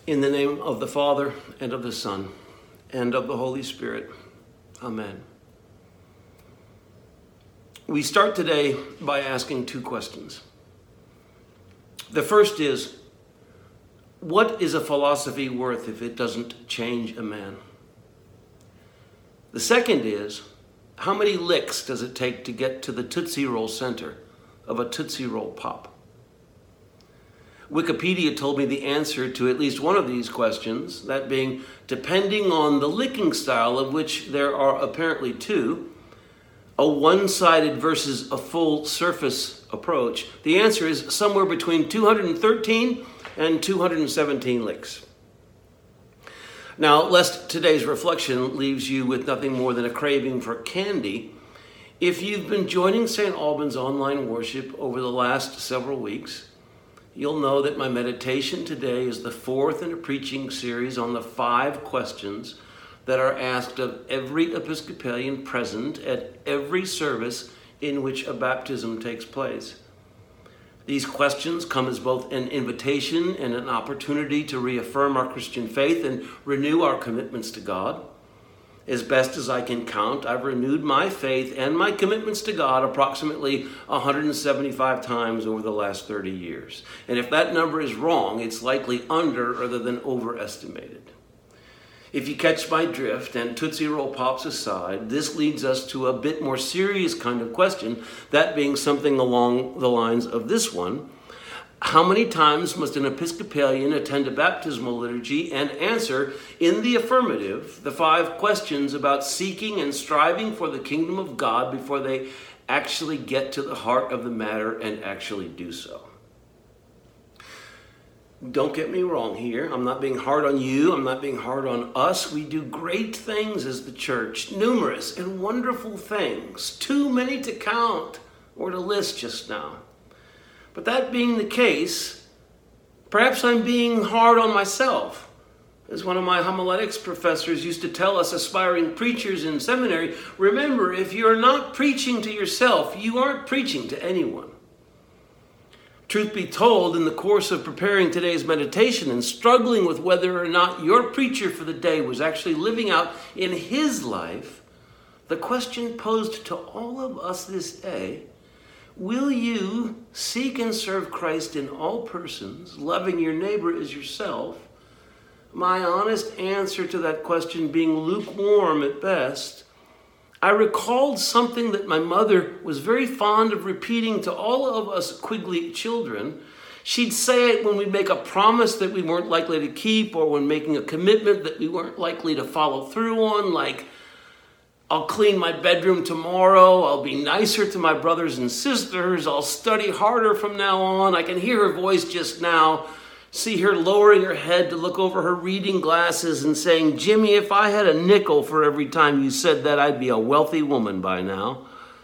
In the name of the Father, and of the Son, and of the Holy Spirit. Amen. We start today by asking two questions. The first is, what is a philosophy worth if it doesn't change a man? The second is, how many licks does it take to get to the Tootsie Roll center of a Tootsie Roll Pop? Wikipedia told me the answer to at least one of these questions, that being, depending on the licking style, of which there are apparently two, a one-sided versus a full surface approach, the answer is somewhere between 213 and 217 licks. Now, lest today's reflection leaves you with nothing more than a craving for candy, if you've been joining St. Albans online worship over the last several weeks, you'll know that my meditation today is the fourth in a preaching series on the 5 questions that are asked of every Episcopalian present at every service in which a baptism takes place. These questions come as both an invitation and an opportunity to reaffirm our Christian faith and renew our commitments to God. As best as I can count, I've renewed my faith and my commitments to God approximately 175 times over the last 30 years. And if that number is wrong, it's likely under rather than overestimated. If you catch my drift, and Tootsie Roll Pops aside, this leads us to a bit more serious kind of question, that being something along the lines of this one. How many times must an Episcopalian attend a baptismal liturgy and answer in the affirmative the 5 questions about seeking and striving for the kingdom of God before they actually get to the heart of the matter and actually do so? Don't get me wrong here. I'm not being hard on you. I'm not being hard on us. We do great things as the church, numerous and wonderful things, too many to count or to list just now. But that being the case, perhaps I'm being hard on myself. As one of my homiletics professors used to tell us aspiring preachers in seminary, remember, if you're not preaching to yourself, you aren't preaching to anyone. Truth be told, in the course of preparing today's meditation and struggling with whether or not your preacher for the day was actually living out in his life, the question posed to all of us this day, will you seek and serve Christ in all persons, loving your neighbor as yourself? My honest answer to that question being lukewarm at best, I recalled something that my mother was very fond of repeating to all of us Quigley children. She'd say it when we make a promise that we weren't likely to keep, or when making a commitment that we weren't likely to follow through on, like, I'll clean my bedroom tomorrow, I'll be nicer to my brothers and sisters, I'll study harder from now on. I can hear her voice just now, see her lowering her head to look over her reading glasses and saying, Jimmy, if I had a nickel for every time you said that, I'd be a wealthy woman by now.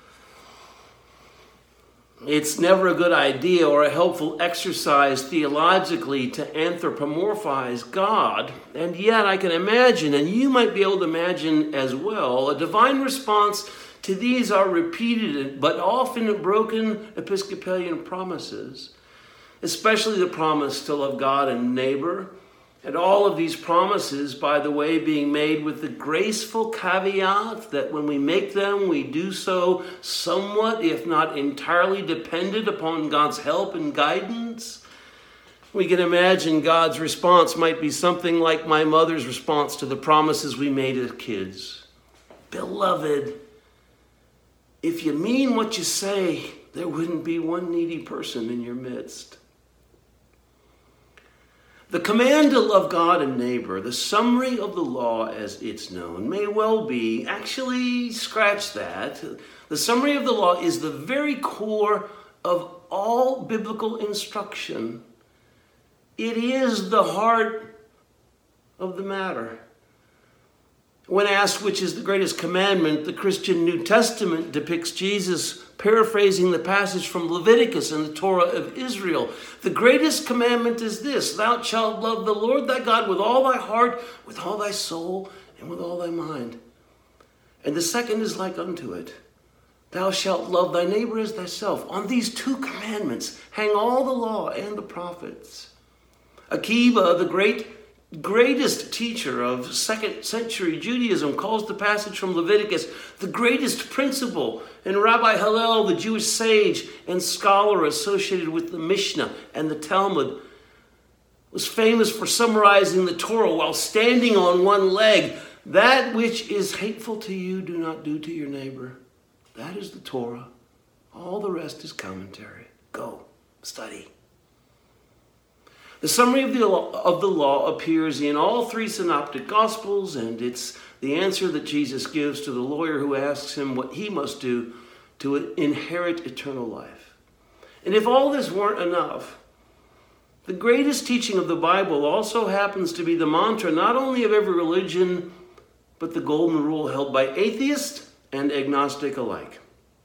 It's never a good idea or a helpful exercise theologically to anthropomorphize God, and yet I can imagine, and you might be able to imagine as well, a divine response to these are repeated but often broken Episcopalian promises, especially the promise to love God and neighbor, and all of these promises, by the way, being made with the graceful caveat that when we make them, we do so somewhat, if not entirely, dependent upon God's help and guidance. We can imagine God's response might be something like my mother's response to the promises we made as kids. Beloved, if you mean what you say, there wouldn't be one needy person in your midst. The command to love God and neighbor, the summary of the law as it's known, may well be, actually scratch that, the summary of the law is the very core of all biblical instruction. It is the heart of the matter. When asked which is the greatest commandment, the Christian New Testament depicts Jesus paraphrasing the passage from Leviticus in the Torah of Israel. The greatest commandment is this: thou shalt love the Lord thy God with all thy heart, with all thy soul, and with all thy mind. And the second is like unto it: thou shalt love thy neighbor as thyself. On these 2 commandments hang all the law and the prophets. Akiba, the great greatest teacher of second century Judaism, calls the passage from Leviticus the greatest principle. And Rabbi Hillel, the Jewish sage and scholar associated with the Mishnah and the Talmud, was famous for summarizing the Torah while standing on one leg. That which is hateful to you, do not do to your neighbor. That is the Torah. All the rest is commentary. Go, study. The summary of the law appears in all three synoptic gospels, and it's the answer that Jesus gives to the lawyer who asks him what he must do to inherit eternal life. And if all this weren't enough, the greatest teaching of the Bible also happens to be the mantra not only of every religion, but the golden rule held by atheist and agnostic alike.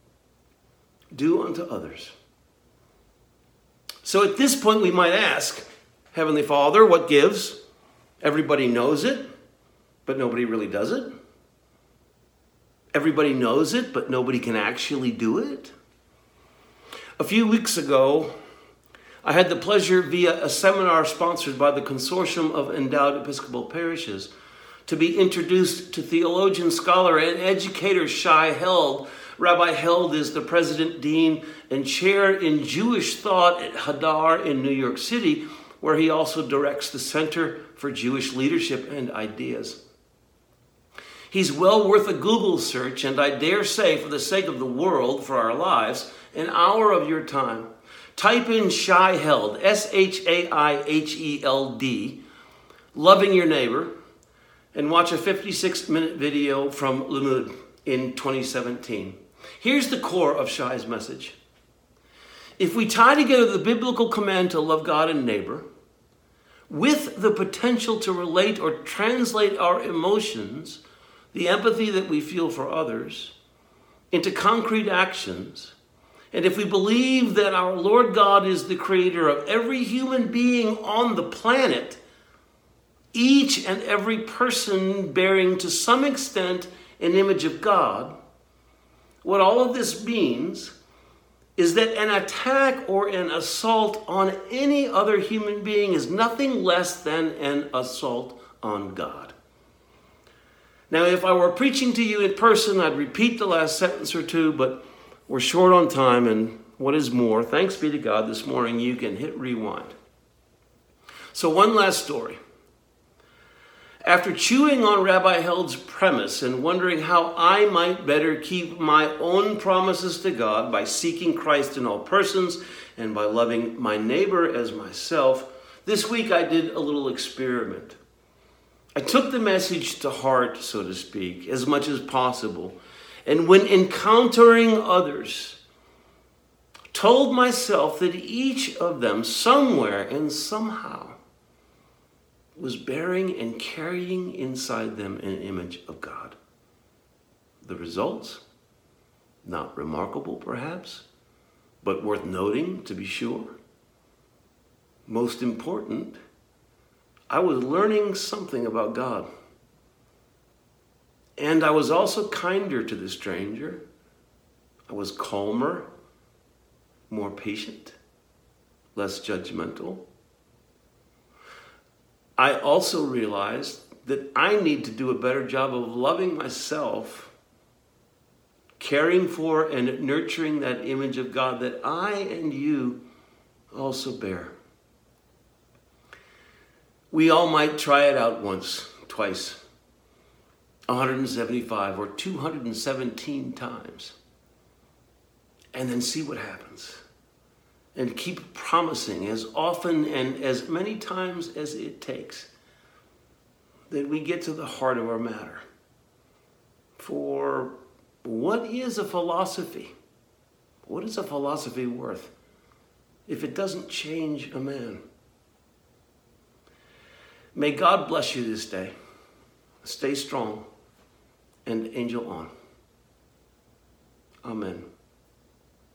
Do unto others. So at this point we might ask, Heavenly Father, what gives? Everybody knows it, but nobody really does it. Everybody knows it, but nobody can actually do it. A few weeks ago, I had the pleasure via a seminar sponsored by the Consortium of Endowed Episcopal Parishes to be introduced to theologian, scholar, and educator Shai Held. Rabbi Held is the president, dean, and chair in Jewish thought at Hadar in New York City, where he also directs the Center for Jewish Leadership and Ideas. He's well worth a Google search, and I dare say, for the sake of the world, for our lives, an hour of your time. Type in Shai Held, S-H-A-I-H-E-L-D, loving your neighbor, and watch a 56-minute video from Limmud in 2017. Here's the core of Shai's message. If we tie together the biblical command to love God and neighbor with the potential to relate or translate our emotions, the empathy that we feel for others, into concrete actions, and if we believe that our Lord God is the creator of every human being on the planet, each and every person bearing to some extent an image of God, what all of this means is that an attack or an assault on any other human being is nothing less than an assault on God. Now, if I were preaching to you in person, I'd repeat the last sentence or two, but we're short on time, and what is more, thanks be to God, this morning you can hit rewind. So one last story. After chewing on Rabbi Held's premise and wondering how I might better keep my own promises to God by seeking Christ in all persons and by loving my neighbor as myself, this week I did a little experiment. I took the message to heart, so to speak, as much as possible, and when encountering others, told myself that each of them somewhere and somehow was bearing and carrying inside them an image of God. The results? Not remarkable, perhaps, but worth noting to be sure. Most important, I was learning something about God. And I was also kinder to the stranger. I was calmer, more patient, less judgmental. I also realized that I need to do a better job of loving myself, caring for and nurturing that image of God that I and you also bear. We all might try it out once, twice, 175 or 217 times, and then see what happens. And keep promising as often and as many times as it takes that we get to the heart of our matter. For what is a philosophy? What is a philosophy worth if it doesn't change a man? May God bless you this day. Stay strong and angel on. Amen.